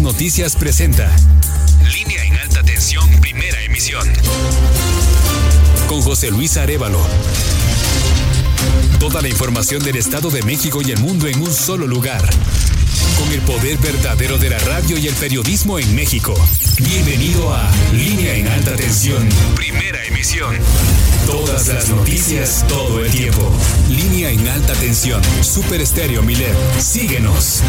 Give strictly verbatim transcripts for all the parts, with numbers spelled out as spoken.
Noticias presenta Línea en Alta Tensión, primera emisión. Con José Luis Arévalo. Toda la información del Estado de México y el mundo en un solo lugar. Con el poder verdadero de la radio y el periodismo en México. Bienvenido a Línea en Alta Tensión, primera emisión. Todas las noticias, todo el tiempo. Línea en Alta Tensión, Super Estéreo Milet. Síguenos.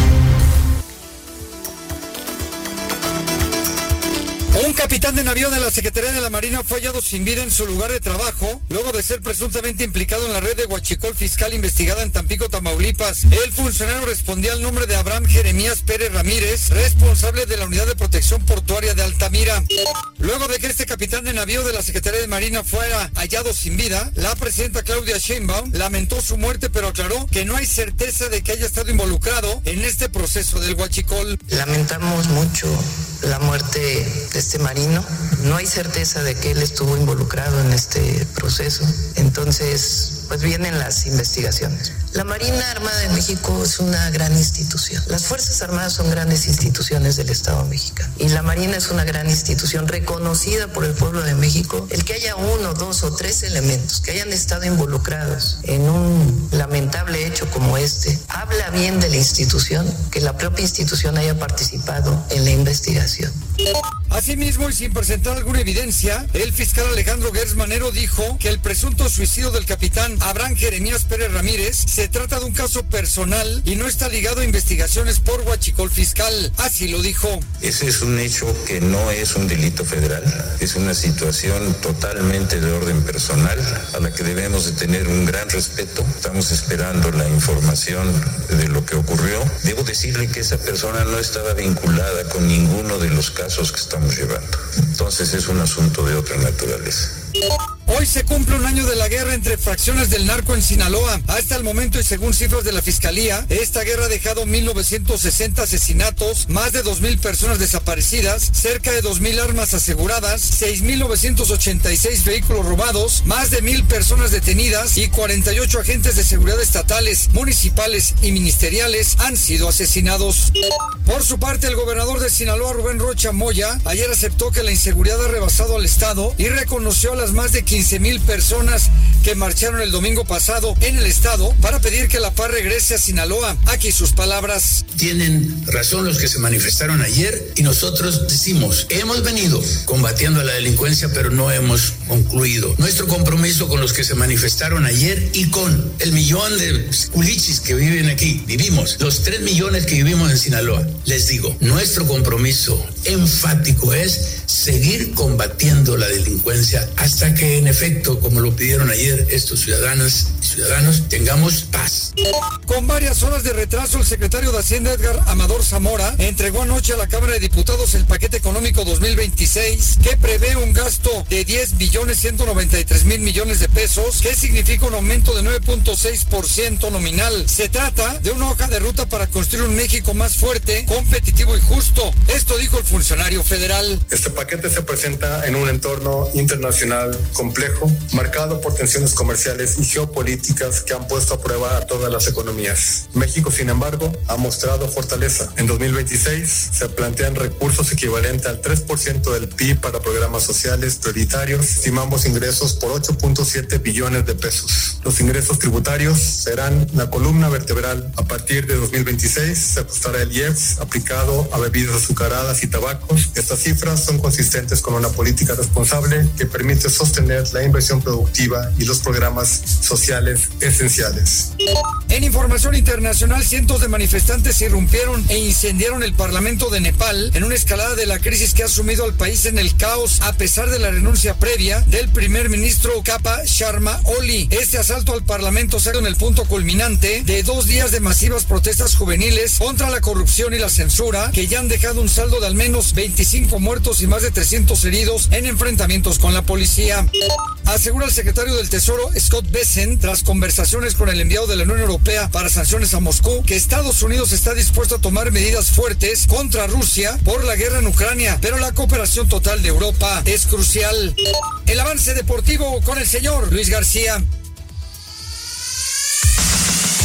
Un capitán de navío de la Secretaría de la Marina fue hallado sin vida en su lugar de trabajo, luego de ser presuntamente implicado en la red de huachicol fiscal investigada en Tampico, Tamaulipas. El funcionario respondía al nombre de Abraham Jeremías Pérez Ramírez, responsable de la Unidad de Protección Portuaria de Altamira. Luego de que este capitán de navío de la Secretaría de Marina fuera hallado sin vida, la presidenta Claudia Sheinbaum lamentó su muerte, pero aclaró que no hay certeza de que haya estado involucrado en este proceso del huachicol. Lamentamos mucho la muerte de este marino. No hay certeza de que él estuvo involucrado en este proceso. Entonces, pues vienen las investigaciones. La Marina Armada de México es una gran institución. Las Fuerzas Armadas son grandes instituciones del Estado mexicano. Y la Marina es una gran institución reconocida por el pueblo de México. El que haya uno, dos o tres elementos que hayan estado involucrados en un lamentable hecho como este, habla bien de la institución, que la propia institución haya participado en la investigación. Asimismo, y sin presentar alguna evidencia, el fiscal Alejandro Gertz Manero dijo que el presunto suicidio del capitán Abraham Jeremías Pérez Ramírez se trata de un caso personal y no está ligado a investigaciones por huachicol fiscal. Así lo dijo. Ese es un hecho que no es un delito federal, es una situación totalmente de orden personal a la que debemos de tener un gran respeto. Estamos esperando la información de lo que ocurrió. Debo decirle que esa persona no estaba vinculada con ninguno de los casos que estamos llevando. Entonces es un asunto de otra naturaleza. Hoy se cumple un año de la guerra entre fracciones del narco en Sinaloa. Hasta el momento, y según cifras de la Fiscalía, esta guerra ha dejado mil novecientos sesenta asesinatos, más de dos mil personas desaparecidas, cerca de dos mil armas aseguradas, seis mil novecientos ochenta y seis vehículos robados, más de mil personas detenidas y cuarenta y ocho agentes de seguridad estatales, municipales y ministeriales han sido asesinados. Por su parte, el gobernador de Sinaloa, Rubén Rocha Moya, ayer aceptó que la inseguridad ha rebasado al estado y reconoció a las más de quince mil personas que marcharon el domingo pasado en el estado para pedir que la paz regrese a Sinaloa. Aquí sus palabras. Tienen razón los que se manifestaron ayer y nosotros decimos, hemos venido combatiendo a la delincuencia, pero no hemos concluido. Nuestro compromiso con los que se manifestaron ayer y con el millón de culichis que viven aquí, vivimos, los tres millones que vivimos en Sinaloa. Les digo, nuestro compromiso enfático es seguir combatiendo la delincuencia hasta que en efecto, como lo pidieron ayer estos ciudadanas y ciudadanos, tengamos paz. Con varias horas de retraso, el secretario de Hacienda, Edgar Amador Zamora, entregó anoche a la Cámara de Diputados el paquete económico dos mil veintiséis, que prevé un gasto de diez billones ciento noventa y tres mil millones de pesos, que significa un aumento de nueve punto seis por ciento nominal. Se trata de una hoja de ruta para construir un México más fuerte, competitivo y justo. Esto dijo el funcionario federal. Este paquete se presenta en un entorno internacional complejo, marcado por tensiones comerciales y geopolíticas que han puesto a prueba a todas las economías. México, sin embargo, ha mostrado fortaleza. En dos mil veintiséis se plantean recursos equivalentes al tres por ciento del P I B para programas sociales prioritarios. Estimamos ingresos por ocho punto siete billones de pesos. Los ingresos tributarios serán la columna vertebral. A partir de dos mil veintiséis se ajustará el I E P S aplicado a bebidas azucaradas y tabacos. Estas cifras son consistentes con una política responsable que permite sostener la inversión productiva y los programas sociales esenciales. En información internacional, cientos de manifestantes irrumpieron e incendiaron el Parlamento de Nepal en una escalada de la crisis que ha sumido al país en el caos a pesar de la renuncia previa del primer ministro Khapa Sharma Oli. Este asalto al Parlamento se ha dado en el punto culminante de dos días de masivas protestas juveniles contra la corrupción y la censura, que ya han dejado un saldo de al menos veinticinco muertos y más de trescientos heridos en enfrentamientos con la policía. Asegura el secretario del Tesoro Scott Bessent, tras conversaciones con el enviado de la Unión Europea para sanciones a Moscú, que Estados Unidos está dispuesto a tomar medidas fuertes contra Rusia por la guerra en Ucrania, pero la cooperación total de Europa es crucial. El avance deportivo con el señor Luis García.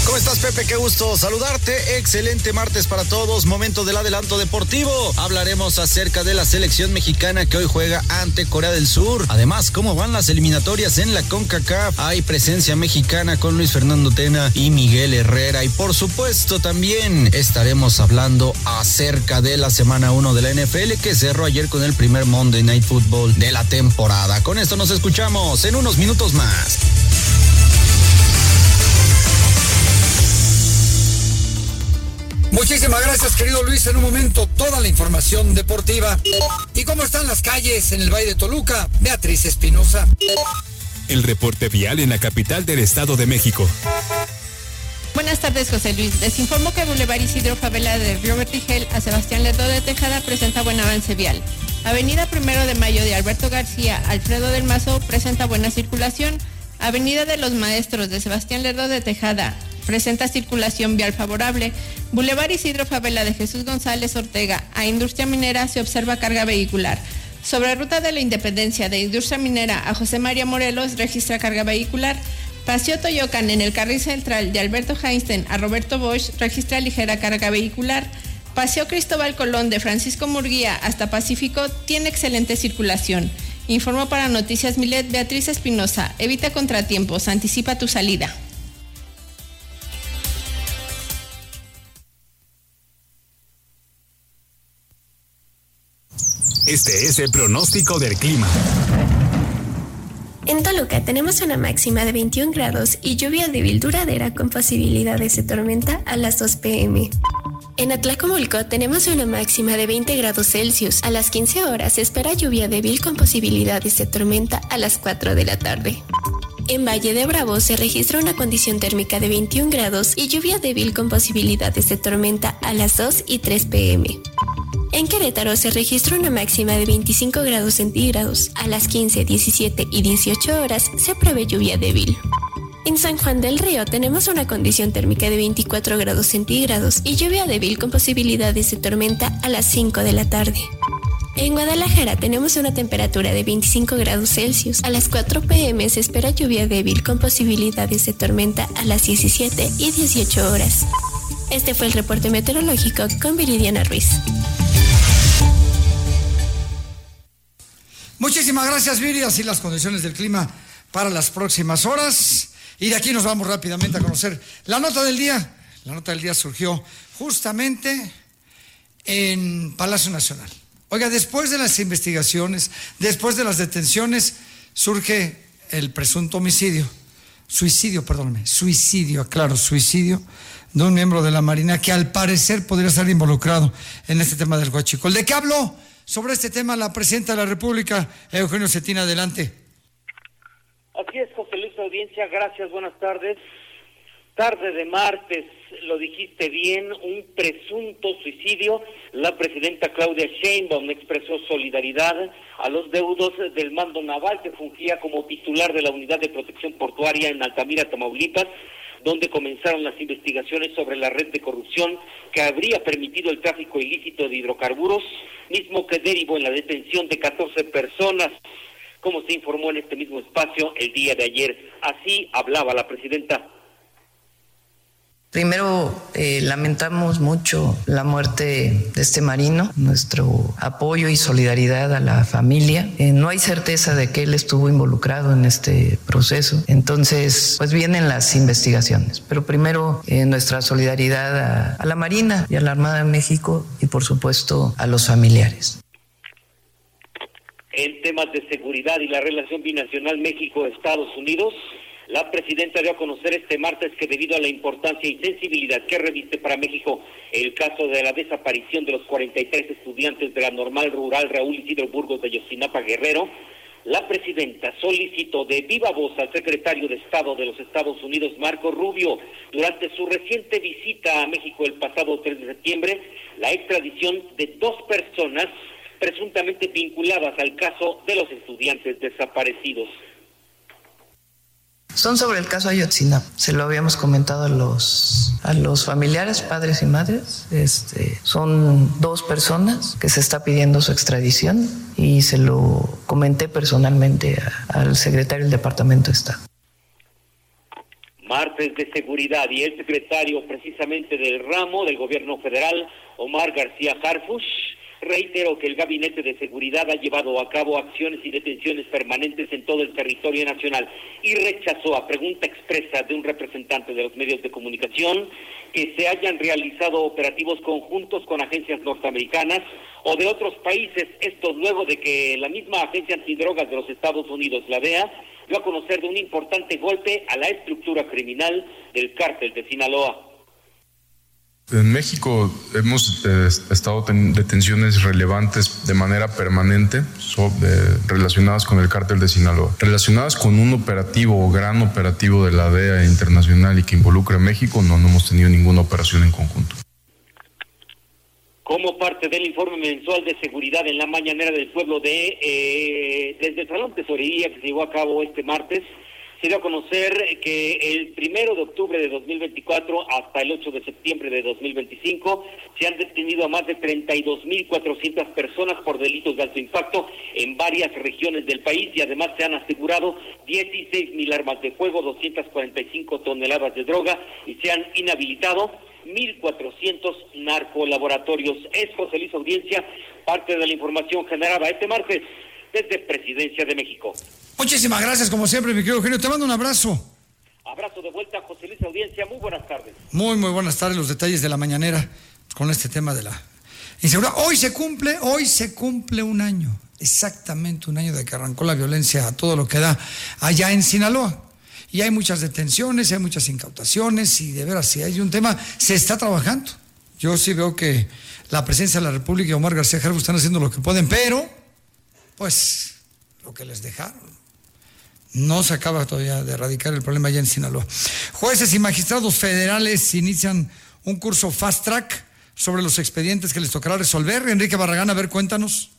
¿Cómo estás, Pepe? Qué gusto saludarte. Excelente martes para todos. Momento del adelanto deportivo. Hablaremos acerca de la selección mexicana que hoy juega ante Corea del Sur. Además, cómo van las eliminatorias en la CONCACAF. Hay presencia mexicana con Luis Fernando Tena y Miguel Herrera. Y por supuesto también estaremos hablando acerca de la semana uno de la N F L que cerró ayer con el primer Monday Night Football de la temporada. Con esto nos escuchamos en unos minutos más. Muchísimas gracias, querido Luis. En un momento, toda la información deportiva. ¿Y cómo están las calles en el Valle de Toluca? Beatriz Espinosa. El reporte vial en la capital del Estado de México. Buenas tardes, José Luis. Les informo que Boulevard Isidro Favela de Robert Tigel a Sebastián Lerdo de Tejada presenta buen avance vial. Avenida Primero de Mayo de Alberto García, Alfredo del Mazo presenta buena circulación. Avenida de los Maestros de Sebastián Lerdo de Tejada presenta circulación vial favorable. Boulevard Isidro Favela de Jesús González Ortega a Industria Minera se observa carga vehicular. Sobre Ruta de la Independencia de Industria Minera a José María Morelos registra carga vehicular. Paseo Toyocan en el carril central de Alberto Einstein a Roberto Bosch registra ligera carga vehicular. Paseo Cristóbal Colón de Francisco Murguía hasta Pacífico tiene excelente circulación. Informó para Noticias Milet Beatriz Espinosa. Evita contratiempos, anticipa tu salida. Este es el pronóstico del clima. En Toluca tenemos una máxima de veintiún grados y lluvia débil duradera con posibilidades de tormenta a las dos pm. En Atlacomulco tenemos una máxima de veinte grados Celsius. A las quince horas se espera lluvia débil con posibilidades de tormenta a las cuatro de la tarde. En Valle de Bravo se registra una condición térmica de veintiún grados y lluvia débil con posibilidades de tormenta a las dos y tres pm. En Querétaro se registra una máxima de veinticinco grados centígrados. A las quince, diecisiete y dieciocho horas se prevé lluvia débil. En San Juan del Río tenemos una condición térmica de veinticuatro grados centígrados y lluvia débil con posibilidades de tormenta a las cinco de la tarde. En Guadalajara tenemos una temperatura de veinticinco grados Celsius. A las cuatro pm se espera lluvia débil con posibilidades de tormenta a las diecisiete y dieciocho horas. Este fue el reporte meteorológico con Viridiana Ruiz. Muchísimas gracias, Viri. Así las condiciones del clima para las próximas horas. Y de aquí nos vamos rápidamente a conocer la nota del día. La nota del día surgió justamente en Palacio Nacional. Oiga, después de las investigaciones, después de las detenciones, surge el presunto homicidio, suicidio, perdóname, suicidio, aclaro, suicidio de un miembro de la Marina que al parecer podría estar involucrado en este tema del huachicol. ¿De qué habló sobre este tema la presidenta de la República, Eugenio Cetina? Adelante. Así es, José Luis, audiencia, gracias, buenas tardes. Tarde de martes, lo dijiste bien, un presunto suicidio. La presidenta Claudia Sheinbaum expresó solidaridad a los deudos del mando naval que fungía como titular de la Unidad de Protección Portuaria en Altamira, Tamaulipas, donde comenzaron las investigaciones sobre la red de corrupción que habría permitido el tráfico ilícito de hidrocarburos, mismo que derivó en la detención de catorce personas, como se informó en este mismo espacio el día de ayer. Así hablaba la presidenta. Primero, eh, lamentamos mucho la muerte de este marino, nuestro apoyo y solidaridad a la familia. Eh, no hay certeza de que él estuvo involucrado en este proceso, entonces pues vienen las investigaciones. Pero primero, eh, nuestra solidaridad a, a la Marina y a la Armada de México y por supuesto a los familiares. En temas de seguridad y la relación binacional México-Estados Unidos, la presidenta dio a conocer este martes que debido a la importancia y sensibilidad que reviste para México el caso de la desaparición de los cuarenta y tres estudiantes de la Normal Rural Raúl Isidro Burgos de Ayotzinapa, Guerrero, la presidenta solicitó de viva voz al secretario de Estado de los Estados Unidos, Marco Rubio, durante su reciente visita a México el pasado tres de septiembre, la extradición de dos personas presuntamente vinculadas al caso de los estudiantes desaparecidos. Son sobre el caso Ayotzinapa. Se lo habíamos comentado a los a los familiares, padres y madres. Este, son dos personas que se está pidiendo su extradición y se lo comenté personalmente a, al secretario del Departamento de Estado. Martes de seguridad, y el secretario precisamente del ramo del gobierno federal, Omar García Harfuch, reiteró que el Gabinete de Seguridad ha llevado a cabo acciones y detenciones permanentes en todo el territorio nacional y rechazó a pregunta expresa de un representante de los medios de comunicación que se hayan realizado operativos conjuntos con agencias norteamericanas o de otros países, esto luego de que la misma agencia antidrogas de los Estados Unidos, la D E A, dio a conocer de un importante golpe a la estructura criminal del cártel de Sinaloa. En México hemos eh, estado en detenciones relevantes de manera permanente sobre, relacionadas con el cártel de Sinaloa, relacionadas con un operativo o gran operativo de la D E A internacional y que involucra a México. No, no hemos tenido ninguna operación en conjunto. Como parte del informe mensual de seguridad en la mañanera del pueblo de eh, desde el Salón Tesorería que se llevó a cabo este martes, se dio a conocer que el primero de octubre de dos mil veinticuatro hasta el ocho de septiembre de dos mil veinticinco se han detenido a más de treinta y dos mil cuatrocientas personas por delitos de alto impacto en varias regiones del país y además se han asegurado dieciséis mil armas de fuego, doscientas cuarenta y cinco toneladas de droga y se han inhabilitado mil cuatrocientos narcolaboratorios. Es José Luis Audiencia, parte de la información generada este martes desde Presidencia de México. Muchísimas gracias, como siempre, mi querido Eugenio. Te mando un abrazo. Abrazo de vuelta, José Luis Audiencia. Muy buenas tardes. Muy, muy buenas tardes. Los detalles de la mañanera con este tema de la inseguridad. Hoy se cumple, hoy se cumple un año, exactamente un año de que arrancó la violencia a todo lo que da allá en Sinaloa. Y hay muchas detenciones, hay muchas incautaciones y de veras, si hay un tema, se está trabajando. Yo sí veo que la presidencia de la República y Omar García Harfuch están haciendo lo que pueden, pero pues lo que les dejaron. No se acaba todavía de erradicar el problema allá en Sinaloa. Jueces y magistrados federales inician un curso Fast Track sobre los expedientes que les tocará resolver. Enrique Barragán, a ver, cuéntanos.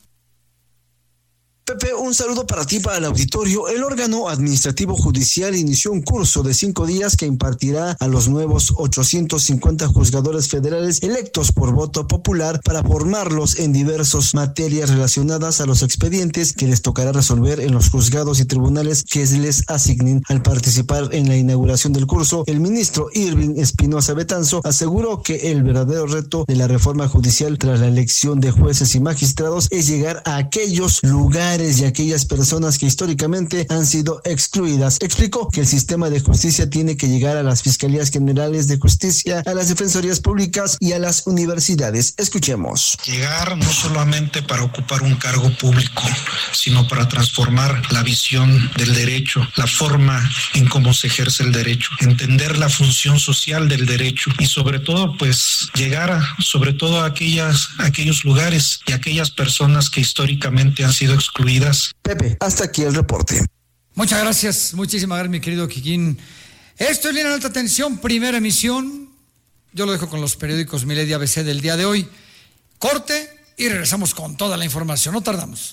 Pepe, un saludo para ti, para el auditorio. El órgano administrativo judicial inició un curso de cinco días que impartirá a los nuevos ochocientos cincuenta juzgadores federales electos por voto popular para formarlos en diversas materias relacionadas a los expedientes que les tocará resolver en los juzgados y tribunales que les asignen. Al participar en la inauguración del curso, el ministro Irving Espinosa Betanzo aseguró que el verdadero reto de la reforma judicial tras la elección de jueces y magistrados es llegar a aquellos lugares y aquellas personas que históricamente han sido excluidas. Explicó que el sistema de justicia tiene que llegar a las fiscalías generales de justicia, a las defensorías públicas y a las universidades. Escuchemos. Llegar no solamente para ocupar un cargo público, sino para transformar la visión del derecho, la forma en cómo se ejerce el derecho, entender la función social del derecho y sobre todo pues llegar a, sobre todo a aquellas, a aquellos lugares y aquellas personas que históricamente han sido excluidas. Pepe, hasta aquí el reporte. Muchas gracias, muchísimas gracias, mi querido Kikín. Esto es Línea en Alta Tensión, primera emisión. Yo lo dejo con los periódicos Milet y A B C del día de hoy. Corte y regresamos con toda la información. No tardamos.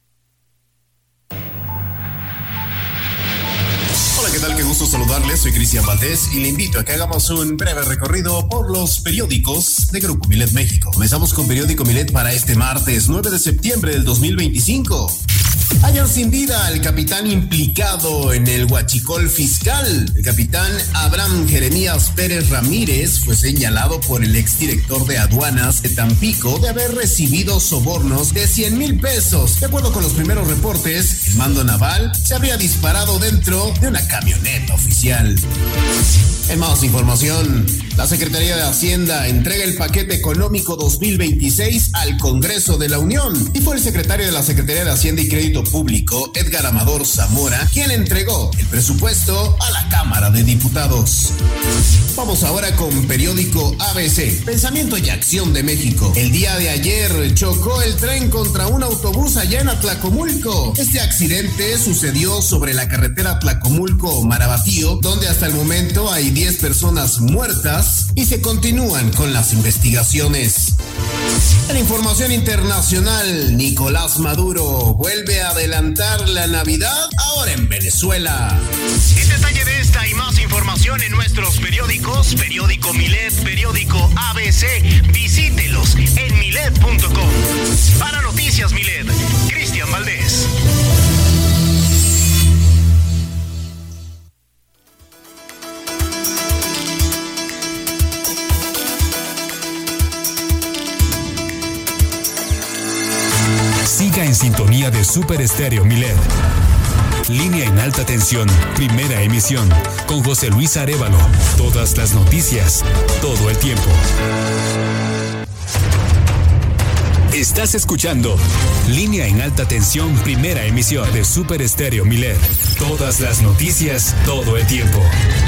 Hola, ¿qué tal? Qué gusto saludarles. Soy Cristian Valdés y le invito a que hagamos un breve recorrido por los periódicos de Grupo Milet México. Comenzamos con Periódico Milet para este martes nueve de septiembre del dos mil veinticinco. Hallan sin vida al capitán implicado en el huachicol fiscal. El capitán Abraham Jeremías Pérez Ramírez fue señalado por el exdirector de aduanas de Tampico de haber recibido sobornos de cien mil pesos. De acuerdo con los primeros reportes, el mando naval se habría disparado dentro de una camioneta oficial. En más información, la Secretaría de Hacienda entrega el paquete económico dos mil veintiséis al Congreso de la Unión y fue el secretario de la Secretaría de Hacienda y Crédito Público, Edgar Amador Zamora, quien entregó el presupuesto a la Cámara de Diputados. Vamos ahora con Periódico A B C, Pensamiento y Acción de México. El día de ayer chocó el tren contra un autobús allá en Atlacomulco. Este accidente sucedió sobre la carretera Atlacomulco-Marabatío, donde hasta el momento hay diez personas muertas y se continúan con las investigaciones. En información internacional, Nicolás Maduro vuelve a adelantar la Navidad ahora en Venezuela. El detalle de esta y más información en nuestros periódicos, periódico Milet, periódico A B C, visítelos en milet punto com. Para Noticias Milet, Cristian Valdés. Siga en sintonía de Super Estéreo Milet. Línea en alta tensión, primera emisión, con José Luis Arévalo. Todas las noticias, todo el tiempo. Estás escuchando Línea en alta tensión, primera emisión de Super Estéreo Milet. Todas las noticias, todo el tiempo.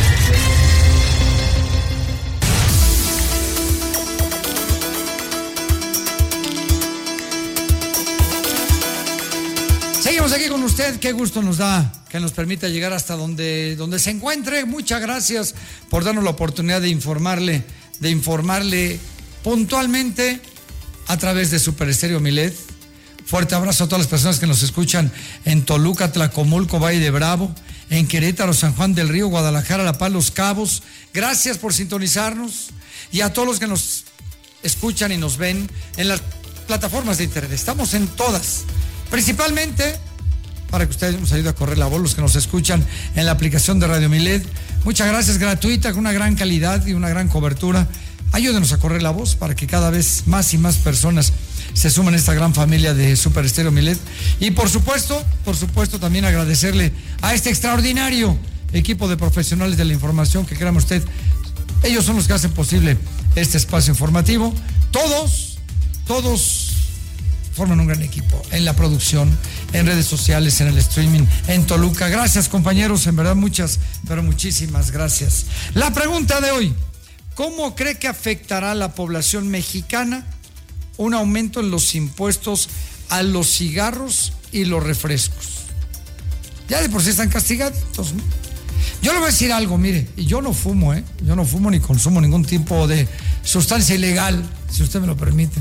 Seguimos aquí con usted, qué gusto nos da que nos permita llegar hasta donde, donde se encuentre. Muchas gracias por darnos la oportunidad de informarle, de informarle puntualmente a través de Super Estéreo Milet. Fuerte abrazo a todas las personas que nos escuchan en Toluca, Tlacomulco, Valle de Bravo, en Querétaro, San Juan del Río, Guadalajara, La Paz, Los Cabos. Gracias por sintonizarnos, y a todos los que nos escuchan y nos ven en las plataformas de internet. Estamos en todas. Principalmente para que ustedes nos ayuden a correr la voz, los que nos escuchan en la aplicación de Radio Milet. Muchas gracias, gratuita, con una gran calidad y una gran cobertura. Ayúdenos a correr la voz para que cada vez más y más personas se sumen a esta gran familia de Super Estéreo Milet. Y por supuesto, por supuesto también agradecerle a este extraordinario equipo de profesionales de la información que, créame usted, ellos son los que hacen posible este espacio informativo. Todos, todos forman un gran equipo en la producción, en redes sociales, en el streaming, en Toluca. Gracias, compañeros, en verdad muchas, pero muchísimas gracias. La pregunta de hoy: ¿cómo cree que afectará a la población mexicana un aumento en los impuestos a los cigarros y los refrescos? Ya de por sí están castigados, ¿no? Yo le voy a decir algo, mire, y yo no fumo, ¿eh? Yo no fumo ni consumo ningún tipo de sustancia ilegal, si usted me lo permite.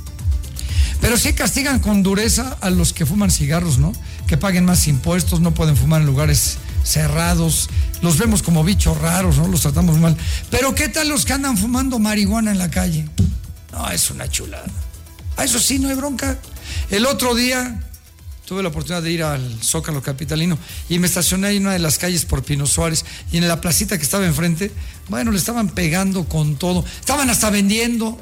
Pero sí castigan con dureza a los que fuman cigarros, ¿no? Que paguen más impuestos, no pueden fumar en lugares cerrados, los vemos como bichos raros, ¿no? Los tratamos mal. Pero ¿qué tal los que andan fumando marihuana en la calle? No, es una chulada. A eso sí, no hay bronca. El otro día tuve la oportunidad de ir al Zócalo capitalino y me estacioné en una de las calles por Pino Suárez, y en la placita que estaba enfrente, bueno, le estaban pegando con todo. Estaban hasta vendiendo.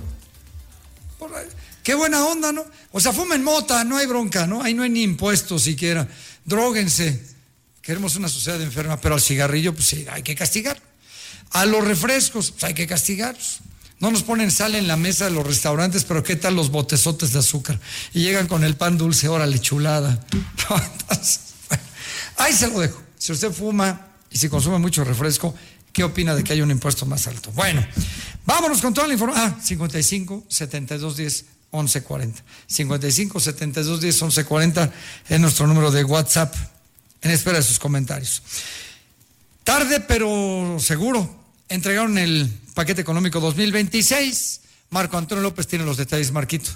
Por ahí. Qué buena onda, ¿no? O sea, fumen mota, no hay bronca, ¿no? Ahí no hay ni impuestos siquiera. Dróguense. Queremos una sociedad enferma, pero al cigarrillo, pues sí, hay que castigar. A los refrescos, pues hay que castigarlos. No nos ponen sal en la mesa de los restaurantes, pero ¿qué tal los botezotes de azúcar? Y llegan con el pan dulce, órale, chulada. Entonces, bueno, ahí se lo dejo. Si usted fuma y si consume mucho refresco, ¿qué opina de que haya un impuesto más alto? Bueno, vámonos con toda la información. Ah, cincuenta y cinco, setenta y dos, diez, once cuarenta. cincuenta y cinco, setenta y dos, diez, once cuarenta es nuestro número de WhatsApp, en espera de sus comentarios. Tarde, pero seguro, entregaron el paquete económico dos mil veintiséis. Marco Antonio López tiene los detalles. Marquito.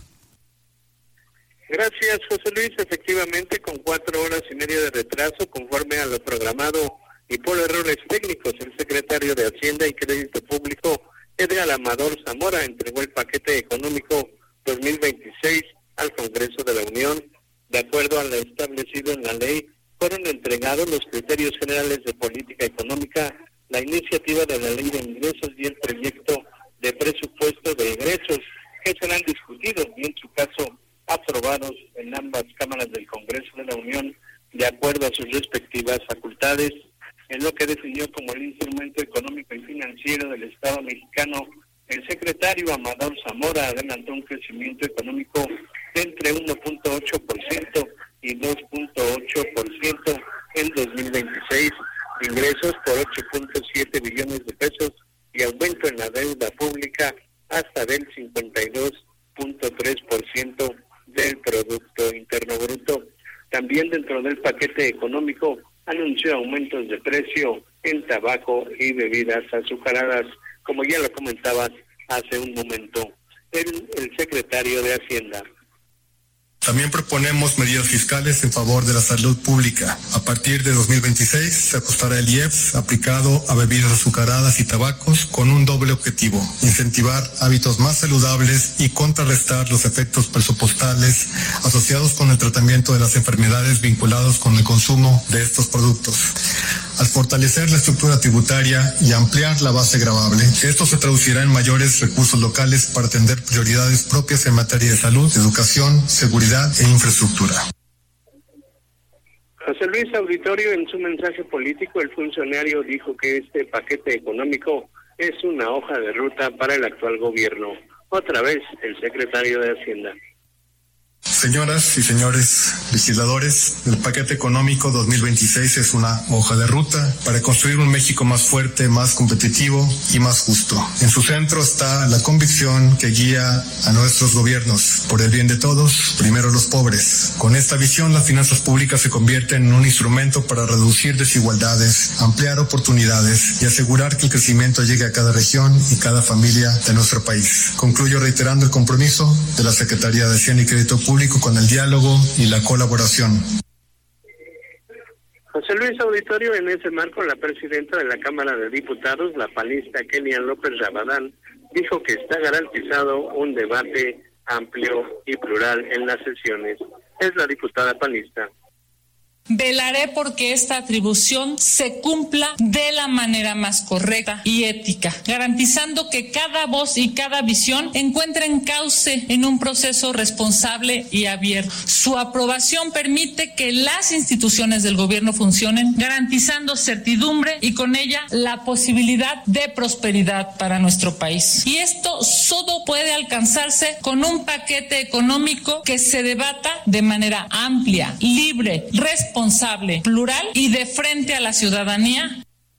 Gracias, José Luis. Efectivamente, con cuatro horas y media de retraso, conforme a lo programado y por errores técnicos, el secretario de Hacienda y Crédito Público, Edgar Amador Zamora, entregó el paquete económico dos mil veintiséis al Congreso de la Unión. De acuerdo a lo establecido en la ley, fueron entregados los criterios generales de política económica, la iniciativa de la Ley de Ingresos y el proyecto de presupuesto de egresos, que serán discutidos y en su caso aprobados en ambas cámaras del Congreso de la Unión, de acuerdo a sus respectivas facultades, en lo que definió como el instrumento económico y financiero del Estado mexicano. El secretario Amador Zamora adelantó un crecimiento económico de entre uno punto ocho por ciento y dos punto ocho por ciento en dos mil veintiséis, ingresos por ocho punto siete billones de pesos y aumento en la deuda pública hasta del cincuenta y dos punto tres por ciento del Producto Interno Bruto. También dentro del paquete económico anunció aumentos de precio en tabaco y bebidas azucaradas, como ya lo comentabas hace un momento el, el secretario de Hacienda. También proponemos medidas fiscales en favor de la salud pública. A partir de dos mil veintiséis se ajustará el I E P S aplicado a bebidas azucaradas y tabacos con un doble objetivo: incentivar hábitos más saludables y contrarrestar los efectos presupuestales asociados con el tratamiento de las enfermedades vinculados con el consumo de estos productos. al fortalecer la estructura tributaria y ampliar la base gravable. Esto se traducirá en mayores recursos locales para atender prioridades propias en materia de salud, educación, seguridad e infraestructura. José Luis Auditorio, en su mensaje político, el funcionario dijo que este paquete económico es una hoja de ruta para el actual gobierno. Otra vez, el secretario de Hacienda. Señoras y señores legisladores, el paquete económico dos mil veintiséis es una hoja de ruta para construir un México más fuerte, más competitivo y más justo. En su centro está la convicción que guía a nuestros gobiernos. Por el bien de todos, primero los pobres. Con esta visión, las finanzas públicas se convierten en un instrumento para reducir desigualdades, ampliar oportunidades y asegurar que el crecimiento llegue a cada región y cada familia de nuestro país. Concluyo reiterando el compromiso de la Secretaría de Hacienda y Crédito Público con el diálogo y la colaboración. José Luis Auditorio, en ese marco, la presidenta de la Cámara de Diputados, la panista Kenia López Rabadán, dijo que está garantizado un debate amplio y plural en las sesiones. Es la diputada panista. Velaré porque esta atribución se cumpla de la manera más correcta y ética, garantizando que cada voz y cada visión encuentren cauce en un proceso responsable y abierto. Su aprobación permite que las instituciones del gobierno funcionen, garantizando certidumbre y con ella la posibilidad de prosperidad para nuestro país. Y esto solo puede alcanzarse con un paquete económico que se debata de manera amplia, libre, responsable, responsable, plural y de frente a la ciudadanía.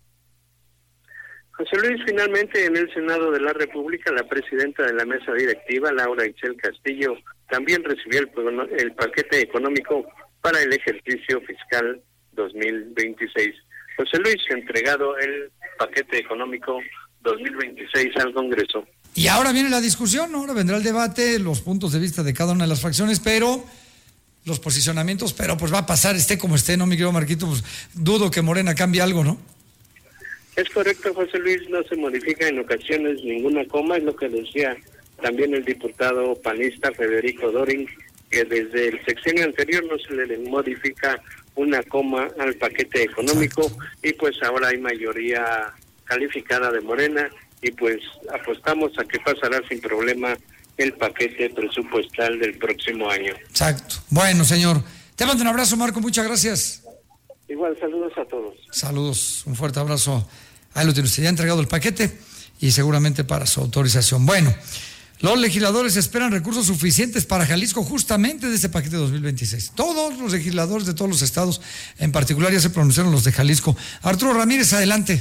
José Luis, finalmente en el Senado de la República, la presidenta de la mesa directiva, Laura Itzel Castillo, también recibió el, el paquete económico para el ejercicio fiscal dos mil veintiséis. José Luis ha entregado el paquete económico dos mil veintiséis al Congreso. Y ahora viene la discusión, ¿no? Ahora vendrá el debate, los puntos de vista de cada una de las fracciones, pero los posicionamientos, pero pues va a pasar, esté como esté, ¿no, mi querido Marquito? Pues dudo que Morena cambie algo, ¿no? Es correcto, José Luis, no se modifica en ocasiones ninguna coma, es lo que decía también el diputado panista Federico Doring, que desde el sexenio anterior no se le modifica una coma al paquete económico. Exacto. Y pues ahora hay mayoría calificada de Morena y pues apostamos a que pasará sin problema el paquete presupuestal del próximo año. Exacto. Bueno, señor, te mando un abrazo, Marco, muchas gracias. Igual, saludos a todos. Saludos, un fuerte abrazo. Ahí lo tiene usted, ya ha entregado el paquete y seguramente para su autorización. Bueno, los legisladores esperan recursos suficientes para Jalisco justamente de ese paquete dos mil veintiséis. Todos los legisladores de todos los estados, en particular ya se pronunciaron los de Jalisco. Arturo Ramírez, adelante.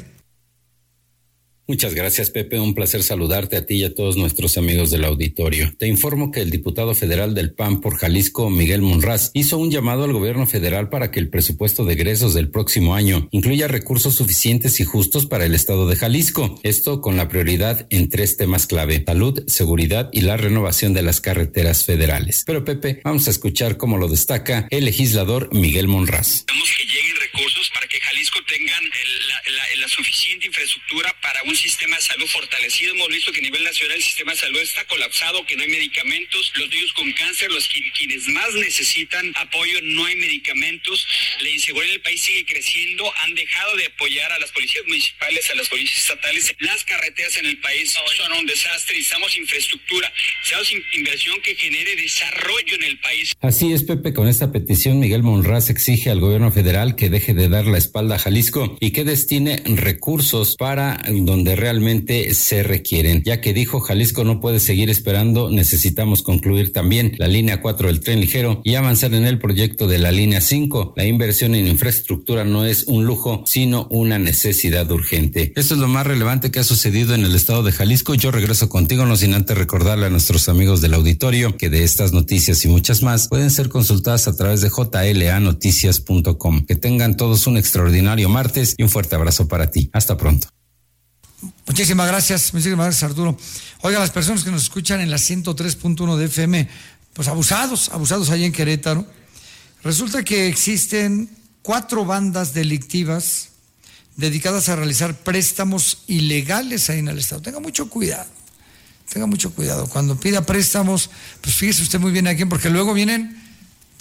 Muchas gracias, Pepe. Un placer saludarte a ti y a todos nuestros amigos del auditorio. Te informo que el diputado federal del P A N por Jalisco, Miguel Monraz, hizo un llamado al gobierno federal para que el presupuesto de egresos del próximo año incluya recursos suficientes y justos para el estado de Jalisco. Esto con la prioridad en tres temas clave: salud, seguridad y la renovación de las carreteras federales. Pero, Pepe, vamos a escuchar cómo lo destaca el legislador Miguel Monraz. Queremos que lleguen recursos para que Jalisco tengan el, la, la, la suficiente infraestructura para un sistema de salud fortalecido. Hemos visto que a nivel nacional el sistema de salud está colapsado, que no hay medicamentos. Los niños con cáncer, los que, quienes más necesitan apoyo, no hay medicamentos. La inseguridad del país sigue creciendo. Han dejado de apoyar a las policías municipales, a las policías estatales. Las carreteras en el país son un desastre. Necesitamos infraestructura, necesitamos inversión que genere desarrollo en el país. Así es, Pepe. Con esta petición, Miguel Monraz exige al gobierno federal que deje de dar la espalda a Jalisco y que destine recursos para donde realmente se requieren, ya que dijo: Jalisco no puede seguir esperando, necesitamos concluir también la línea cuatro del tren ligero y avanzar en el proyecto de la línea cinco. La inversión en infraestructura no es un lujo, sino una necesidad urgente. Esto es lo más relevante que ha sucedido en el estado de Jalisco. Yo regreso contigo, no sin antes recordarle a nuestros amigos del auditorio que de estas noticias y muchas más pueden ser consultadas a través de j l a noticias punto com. Que tengan todos un extraordinario martes y un fuerte abrazo para ti. Hasta pronto. Muchísimas gracias, muchísimas gracias, Arturo. Oiga, las personas que nos escuchan en la ciento tres punto uno de F M, pues abusados, abusados allá en Querétaro. Resulta que existen cuatro bandas delictivas dedicadas a realizar préstamos ilegales ahí en el estado. Tenga mucho cuidado, tenga mucho cuidado. Cuando pida préstamos, pues fíjese usted muy bien a quién, porque luego vienen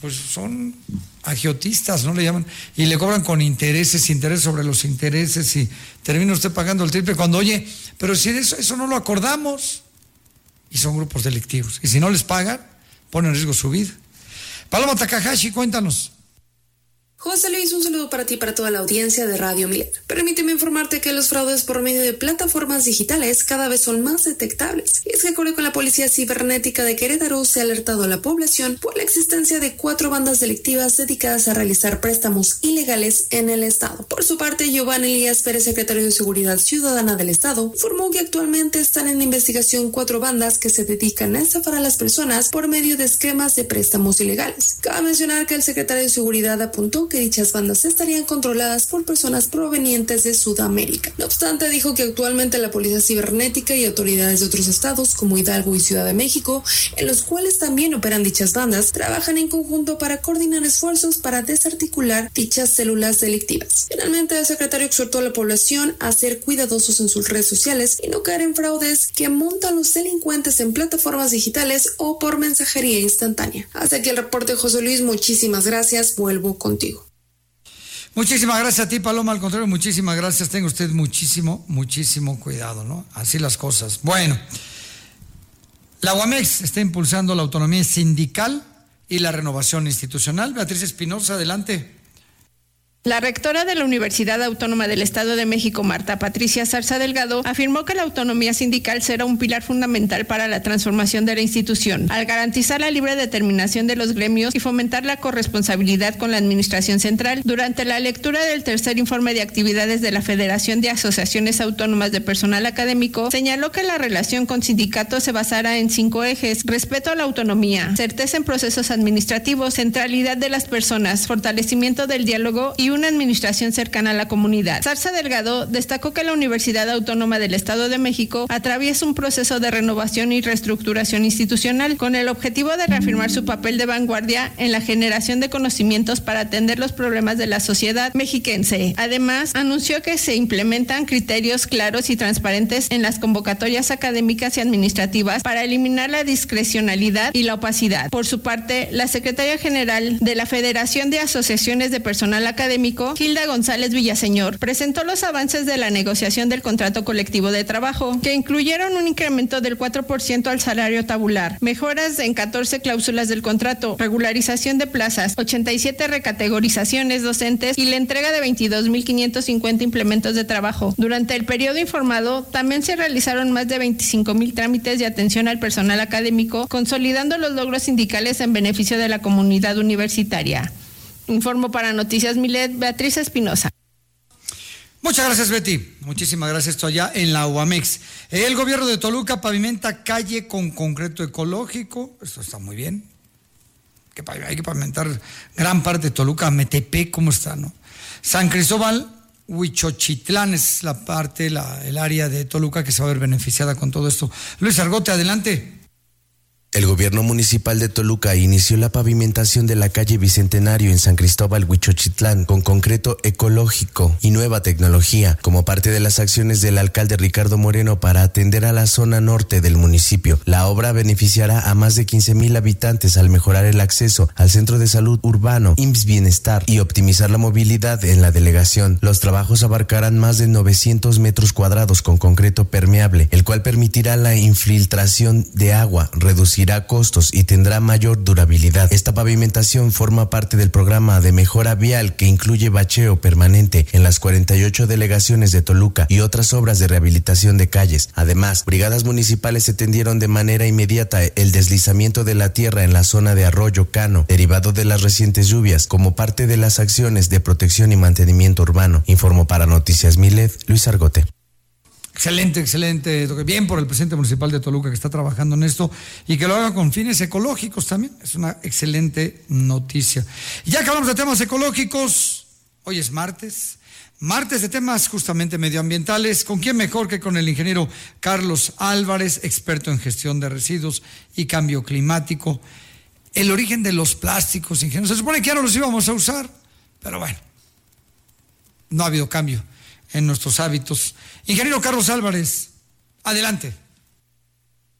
pues son agiotistas, ¿no le llaman? Y le cobran con intereses, interés sobre los intereses, y termina usted pagando el triple cuando, oye, pero si eso, eso no lo acordamos. Y son grupos delictivos. Y si no les pagan, ponen en riesgo su vida. Paloma Takahashi, cuéntanos. José Luis, un saludo para ti y para toda la audiencia de Radio Milet. Permíteme informarte que los fraudes por medio de plataformas digitales cada vez son más detectables. Y es que, de acuerdo con la Policía Cibernética de Querétaro, se ha alertado a la población por la existencia de cuatro bandas delictivas dedicadas a realizar préstamos ilegales en el estado. Por su parte, Giovanni Elías Pérez, secretario de Seguridad Ciudadana del estado, informó que actualmente están en investigación cuatro bandas que se dedican a estafar a las personas por medio de esquemas de préstamos ilegales. Cabe mencionar que el secretario de Seguridad apuntó que que dichas bandas estarían controladas por personas provenientes de Sudamérica. No obstante, dijo que actualmente la Policía Cibernética y autoridades de otros estados como Hidalgo y Ciudad de México, en los cuales también operan dichas bandas, trabajan en conjunto para coordinar esfuerzos para desarticular dichas células delictivas. Finalmente, el secretario exhortó a la población a ser cuidadosos en sus redes sociales y no caer en fraudes que montan los delincuentes en plataformas digitales o por mensajería instantánea. Hasta aquí el reporte, José Luis. Muchísimas gracias. Vuelvo contigo. Muchísimas gracias a ti, Paloma. Al contrario, muchísimas gracias. Tenga usted muchísimo, muchísimo cuidado, ¿no? Así las cosas. Bueno, la UAMEX está impulsando la autonomía sindical y la renovación institucional. Beatriz Espinosa, adelante. La rectora de la Universidad Autónoma del Estado de México, Marta Patricia Zarza Delgado, afirmó que la autonomía sindical será un pilar fundamental para la transformación de la institución, al garantizar la libre determinación de los gremios y fomentar la corresponsabilidad con la administración central. Durante la lectura del tercer informe de actividades de la Federación de Asociaciones Autónomas de Personal Académico, señaló que la relación con sindicatos se basará en cinco ejes: respeto a la autonomía, certeza en procesos administrativos, centralidad de las personas, fortalecimiento del diálogo y una administración cercana a la comunidad. Zarza Delgado destacó que la Universidad Autónoma del Estado de México atraviesa un proceso de renovación y reestructuración institucional con el objetivo de reafirmar su papel de vanguardia en la generación de conocimientos para atender los problemas de la sociedad mexiquense. Además, anunció que se implementan criterios claros y transparentes en las convocatorias académicas y administrativas para eliminar la discrecionalidad y la opacidad. Por su parte, la secretaria general de la Federación de Asociaciones de Personal Académico, Hilda González Villaseñor, presentó los avances de la negociación del contrato colectivo de trabajo, que incluyeron un incremento del cuatro por ciento al salario tabular, mejoras en catorce cláusulas del contrato, regularización de plazas, ochenta y siete recategorizaciones docentes y la entrega de veintidós mil quinientos cincuenta implementos de trabajo. Durante el periodo informado, también se realizaron más de veinticinco mil trámites de atención al personal académico, consolidando los logros sindicales en beneficio de la comunidad universitaria. Informo para Noticias Milet, Beatriz Espinosa. Muchas gracias, Betty. Muchísimas gracias. Esto allá en la UAMEX. El gobierno de Toluca pavimenta calle con concreto ecológico. Esto está muy bien. Hay que pavimentar gran parte de Toluca. Metepec, ¿cómo está, no? San Cristóbal, Huichochitlán es la parte, la, el área de Toluca que se va a ver beneficiada con todo esto. Luis Argote, adelante. El gobierno municipal de Toluca inició la pavimentación de la calle Bicentenario en San Cristóbal, Huichochitlán, con concreto ecológico y nueva tecnología, como parte de las acciones del alcalde Ricardo Moreno para atender a la zona norte del municipio. La obra beneficiará a más de quince mil habitantes al mejorar el acceso al centro de salud urbano, I M S S Bienestar, y optimizar la movilidad en la delegación. Los trabajos abarcarán más de novecientos metros cuadrados con concreto permeable, el cual permitirá la infiltración de agua, reducir costos y tendrá mayor durabilidad. Esta pavimentación forma parte del programa de mejora vial que incluye bacheo permanente en las cuarenta y ocho delegaciones de Toluca y otras obras de rehabilitación de calles. Además, brigadas municipales atendieron de manera inmediata el deslizamiento de la tierra en la zona de Arroyo Cano, derivado de las recientes lluvias, como parte de las acciones de protección y mantenimiento urbano. Informó para Noticias Milet, Luis Argote. Excelente, excelente. Bien por el presidente municipal de Toluca que está trabajando en esto y que lo haga con fines ecológicos también. Es una excelente noticia. Y ya que hablamos de temas ecológicos, hoy es martes. Martes de temas justamente medioambientales. ¿Con quién mejor que con el ingeniero Carlos Álvarez, experto en gestión de residuos y cambio climático? El origen de los plásticos, ingeniero. Se supone que ya no los íbamos a usar, pero bueno, no ha habido cambio en nuestros hábitos. Ingeniero Carlos Álvarez, adelante.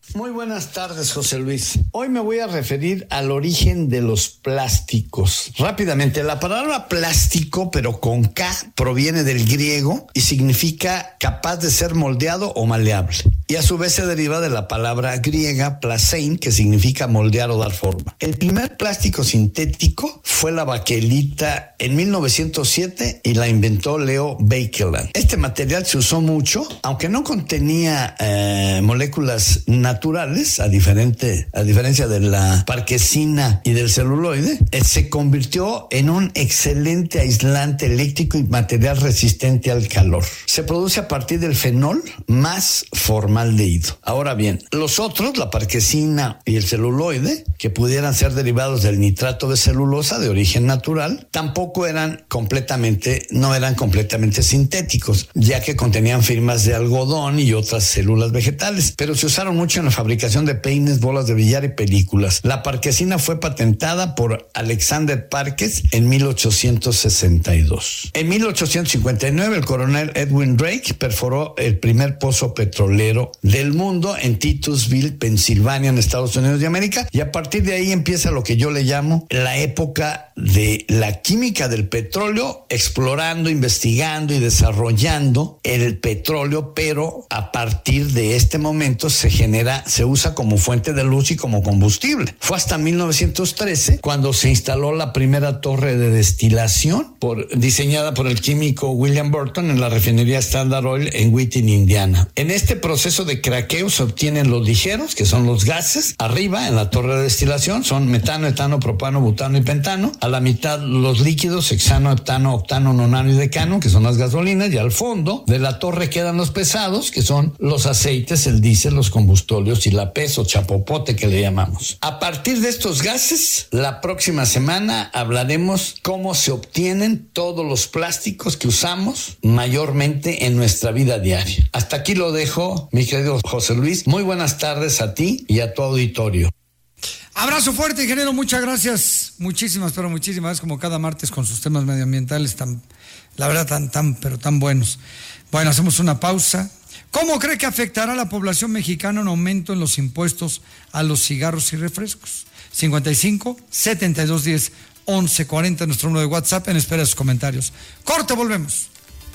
Muy buenas tardes, José Luis. Hoy me voy a referir al origen de los plásticos. Rápidamente, la palabra plástico, pero con K, proviene del griego y significa capaz de ser moldeado o maleable. Y a su vez se deriva de la palabra griega plasein, que significa moldear o dar forma. El primer plástico sintético fue la baquelita en mil novecientos siete y la inventó Leo Baekeland. Este material se usó mucho, aunque no contenía eh, moléculas naturales, a, diferente, a diferencia de la parquesina y del celuloide, eh, se convirtió en un excelente aislante eléctrico y material resistente al calor. Se produce a partir del fenol más formaldehído. Ahora bien, los otros, la parquesina y el celuloide, que pudieran ser derivados del nitrato de celulosa de origen natural, tampoco eran completamente, no eran completamente sintéticos, ya que contenían fibras de algodón y otras células vegetales, pero se usaron mucho en la fabricación de peines, bolas de billar y películas. La parquesina fue patentada por Alexander Parkes en mil ochocientos sesenta y dos. En mil ochocientos cincuenta y nueve, el coronel Edwin Drake perforó el primer pozo petrolero del mundo en Titusville, Pensilvania, en Estados Unidos de América, y a partir de ahí empieza lo que yo le llamo la época de la química del petróleo, explorando, investigando y desarrollando el petróleo, pero a partir de este momento se genera, se usa como fuente de luz y como combustible. Fue hasta mil novecientos trece cuando se instaló la primera torre de destilación por, diseñada por el químico William Burton en la refinería Standard Oil en Whiting, Indiana. En este proceso de craqueo se obtienen los ligeros, que son los gases. Arriba, en la torre de destilación, son metano, etano, propano, butano y pentano. A la mitad, los líquidos, hexano, heptano, octano, nonano y decano, que son las gasolinas. Y al fondo de la torre quedan los pesados, que son los aceites, el diésel, los combustóleos y la pez o chapopote, que le llamamos. A partir de estos gases, la próxima semana hablaremos cómo se obtienen todos los plásticos que usamos mayormente en nuestra vida diaria. Hasta aquí lo dejo, mi querido José Luis. Muy buenas tardes a ti y a tu auditorio. Abrazo fuerte, ingeniero, muchas gracias. Muchísimas, pero muchísimas gracias, como cada martes con sus temas medioambientales tan, la verdad, tan, tan, pero tan buenos. Bueno, hacemos una pausa. ¿Cómo cree que afectará a la población mexicana un aumento en los impuestos a los cigarros y refrescos? cincuenta y cinco, setenta y dos diez, once cuarenta, nuestro número de WhatsApp, en espera de sus comentarios. Corte, volvemos.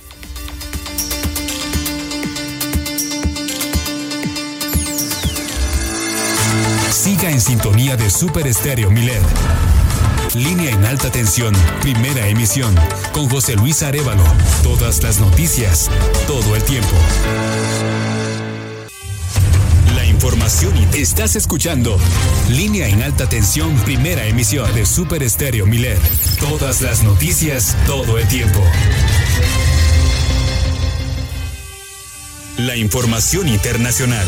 Siga en sintonía de Super Estéreo Milet. Línea en alta tensión, primera emisión, con José Luis Arévalo. Todas las noticias, todo el tiempo. La información y estás escuchando Línea en alta tensión, primera emisión de Super Estéreo Milet. Todas las noticias, todo el tiempo. La información internacional.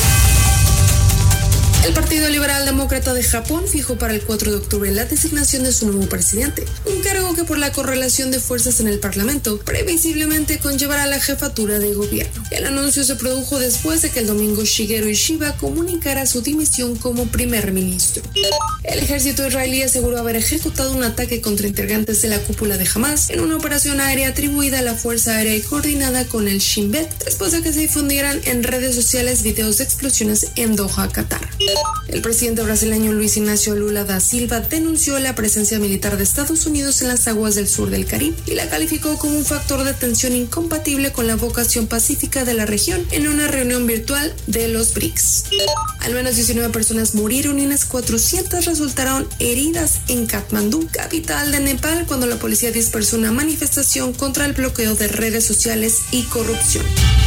El Partido Liberal Demócrata de Japón fijó para el cuatro de octubre la designación de su nuevo presidente, un cargo que por la correlación de fuerzas en el Parlamento previsiblemente conllevará la jefatura de gobierno. El anuncio se produjo después de que el domingo Shigeru Ishiba comunicara su dimisión como primer ministro. El ejército israelí aseguró haber ejecutado un ataque contra integrantes de la cúpula de Hamas en una operación aérea atribuida a la Fuerza Aérea y coordinada con el Shin Bet, después de que se difundieran en redes sociales videos de explosiones en Doha, Qatar. El presidente brasileño Luis Ignacio Lula da Silva denunció la presencia militar de Estados Unidos en las aguas del sur del Caribe y la calificó como un factor de tensión incompatible con la vocación pacífica de la región en una reunión virtual de los B R I C S. Al menos diecinueve personas murieron y unas cuatrocientas resultaron heridas en Katmandú, capital de Nepal, cuando la policía dispersó una manifestación contra el bloqueo de redes sociales y corrupción.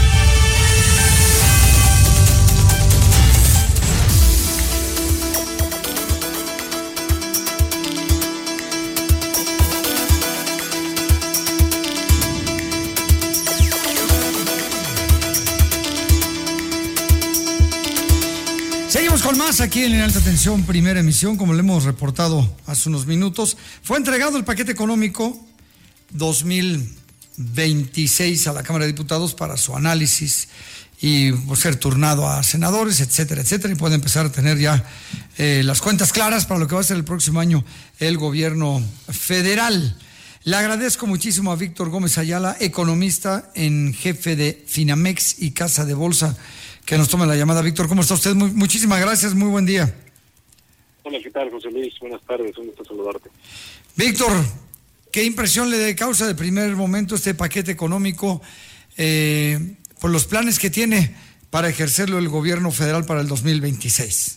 Seguimos con más aquí en Alta Tensión, primera emisión. Como le hemos reportado hace unos minutos, fue entregado el paquete económico dos mil veintiséis a la Cámara de Diputados para su análisis y pues, ser turnado a senadores, etcétera, etcétera, y puede empezar a tener ya eh, las cuentas claras para lo que va a ser el próximo año el gobierno federal. Le agradezco muchísimo a Víctor Gómez Ayala, economista en jefe de Finamex y Casa de Bolsa, que nos tome la llamada. Víctor, ¿cómo está usted? Muy, muchísimas gracias, muy buen día. Hola, ¿qué tal, José Luis? Buenas tardes, un gusto saludarte. Víctor, ¿qué impresión le causa de primer momento este paquete económico eh, por los planes que tiene para ejercerlo el gobierno federal para el dos mil veintiséis?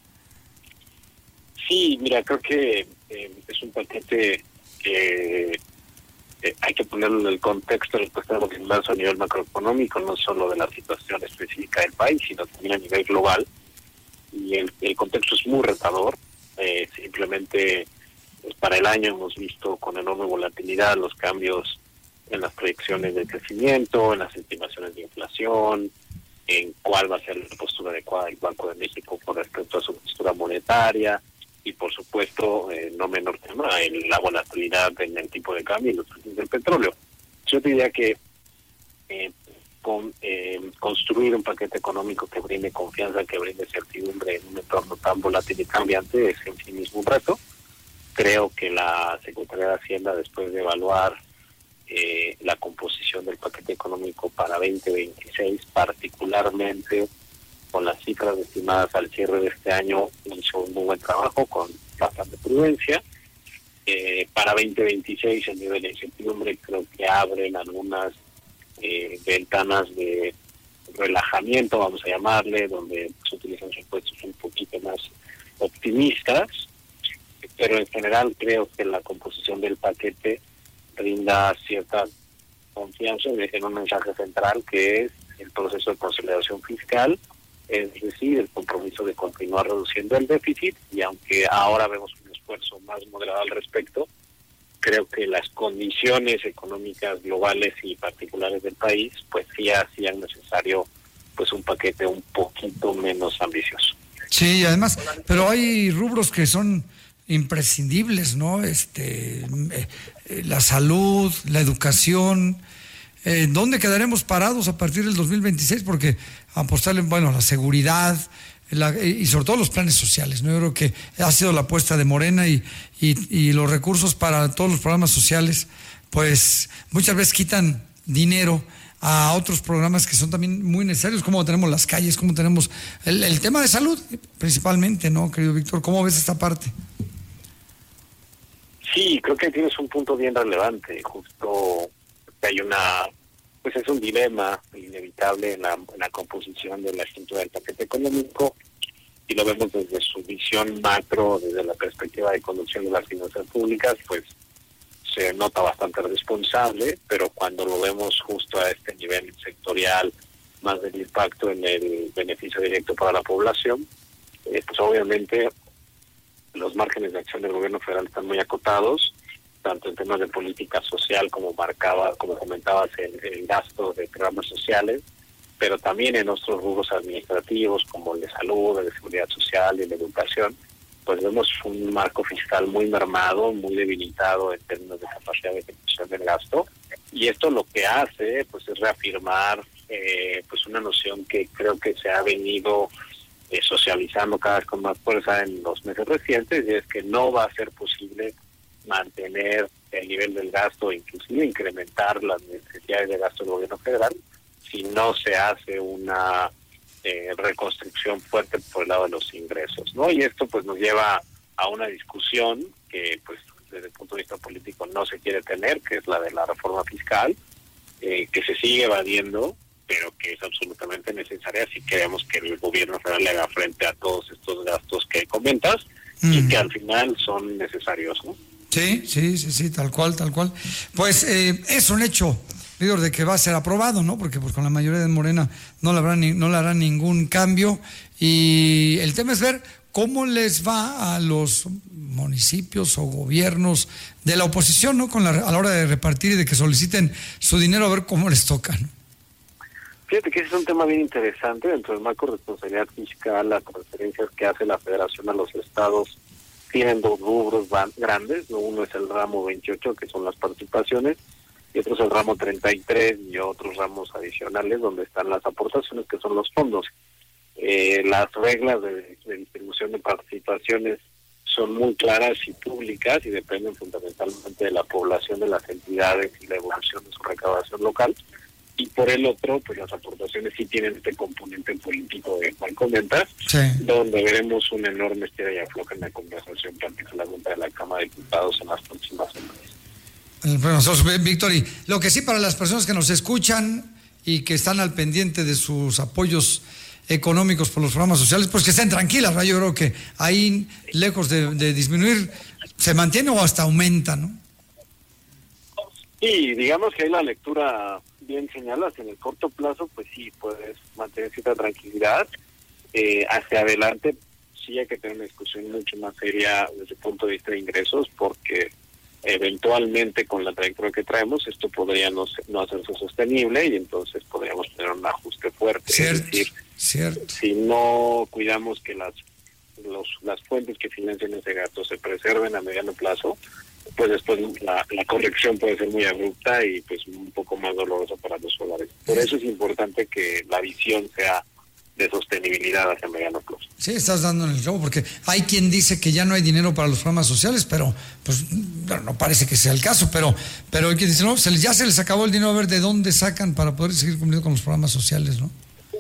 Sí, mira, creo que eh, es un paquete que eh, hay que ponerlo en el contexto del que estamos inmersos a nivel macroeconómico, no solo de la situación específica del país, sino también a nivel global. Y el, el contexto es muy retador. Eh, simplemente pues, para el año hemos visto con enorme volatilidad los cambios en las proyecciones de crecimiento, en las estimaciones de inflación, en cuál va a ser la postura adecuada del Banco de México con respecto a su postura monetaria, y por supuesto, eh, no menor tema, en la volatilidad en el tipo de cambio y los precios del petróleo. Yo te diría que eh, con, eh, construir un paquete económico que brinde confianza, que brinde certidumbre en un entorno tan volátil y cambiante es en sí mismo un reto. Creo que la Secretaría de Hacienda, después de evaluar eh, la composición del paquete económico para veinte veintiséis, particularmente con las cifras estimadas al cierre de este año, hizo un muy buen trabajo con bastante prudencia. Eh, para veinte veintiséis el nivel de incertidumbre creo que abren algunas eh, ventanas de relajamiento, vamos a llamarle, donde se utilizan supuestos un poquito más optimistas, pero en general creo que la composición del paquete brinda cierta confianza en un mensaje central que es el proceso de consolidación fiscal, es decir, el compromiso de continuar reduciendo el déficit, y aunque ahora vemos un esfuerzo más moderado al respecto, creo que las condiciones económicas globales y particulares del país pues sí hacían necesario pues un paquete un poquito menos ambicioso. Sí, además, pero hay rubros que son imprescindibles, ¿no? Este, eh, la salud, la educación. Eh, ¿Dónde quedaremos parados a partir del dos mil veintiséis? Porque apostarle, bueno, la seguridad la, y sobre todo los planes sociales, ¿no? Yo creo que ha sido la apuesta de Morena y, y, y los recursos para todos los programas sociales, pues muchas veces quitan dinero a otros programas que son también muy necesarios, como tenemos las calles, como tenemos el, el tema de salud, principalmente, ¿no, querido Víctor? ¿Cómo ves esta parte? Sí, creo que tienes un punto bien relevante. Justo que hay una, pues es un dilema inevitable en la, en la composición de la estructura del paquete económico, y lo vemos desde su visión macro, desde la perspectiva de conducción de las finanzas públicas, pues se nota bastante responsable, pero cuando lo vemos justo a este nivel sectorial, más del impacto en el beneficio directo para la población, eh, pues obviamente los márgenes de acción del gobierno federal están muy acotados, tanto en temas de política social como marcaba, como comentabas, el, el gasto de programas sociales, pero también en otros rubros administrativos como el de salud, el de seguridad social y el de educación, pues vemos un marco fiscal muy mermado, muy debilitado en términos de capacidad de ejecución del gasto, y esto lo que hace pues es reafirmar eh, pues una noción que creo que se ha venido eh, socializando cada vez con más fuerza en los meses recientes, y es que no va a ser posible mantener el nivel del gasto, inclusive incrementar las necesidades de gasto del gobierno federal, si no se hace una eh, reconstrucción fuerte por el lado de los ingresos, ¿no? Y esto pues nos lleva a una discusión que pues desde el punto de vista político no se quiere tener, que es la de la reforma fiscal, eh, que se sigue evadiendo, pero que es absolutamente necesaria si queremos que el gobierno federal le haga frente a todos estos gastos que comentas, mm. y que al final son necesarios, ¿no? Sí, sí, sí, sí, tal cual, tal cual. Pues eh, es un hecho, Víctor, de que va a ser aprobado, ¿no? Porque pues con la mayoría de Morena no le habrá ni, no le hará ningún cambio, y el tema es ver cómo les va a los municipios o gobiernos de la oposición, ¿no? Con la, a la hora de repartir y de que soliciten su dinero, a ver cómo les toca, ¿no? Fíjate que ese es un tema bien interesante dentro del marco de responsabilidad fiscal. Las transferencias que hace la Federación a los estados tienen dos rubros grandes, ¿no? Uno es el ramo veintiocho, que son las participaciones, y otro es el ramo treinta y tres y otros ramos adicionales donde están las aportaciones, que son los fondos. Eh, las reglas de, de distribución de participaciones son muy claras y públicas y dependen fundamentalmente de la población de las entidades y la evolución de su recaudación local. y por el otro, pues las aportaciones sí tienen este componente político de Juan comentas, sí. donde veremos una enorme estira y afloja en la conversación particularmente de la Cámara de Diputados en las próximas semanas. Bueno, sos, Víctor, y lo que sí para las personas que nos escuchan y que están al pendiente de sus apoyos económicos por los programas sociales, pues que estén tranquilas, ¿no? Yo creo que ahí, lejos de, de disminuir, se mantiene o hasta aumenta, ¿no? Sí, digamos que ahí la lectura bien señalas, en el corto plazo, pues sí, puedes mantener cierta tranquilidad. Eh, hacia adelante, sí hay que tener una discusión mucho más seria desde el punto de vista de ingresos, porque eventualmente con la trayectoria que traemos, esto podría no, no hacerse sostenible y entonces podríamos tener un ajuste fuerte. Cierto, es decir, cierto. si no cuidamos que las los las fuentes que financian ese gasto se preserven a mediano plazo, pues después la, la corrección puede ser muy abrupta y pues un poco más dolorosa para los hogares. Por eso es importante que la visión sea de sostenibilidad hacia mediano plazo. Sí, estás dando en el clavo, porque hay quien dice que ya no hay dinero para los programas sociales, pero pues bueno, no parece que sea el caso, pero pero hay quien dice, no, se les, ya se les acabó el dinero, a ver de dónde sacan para poder seguir cumpliendo con los programas sociales, ¿no?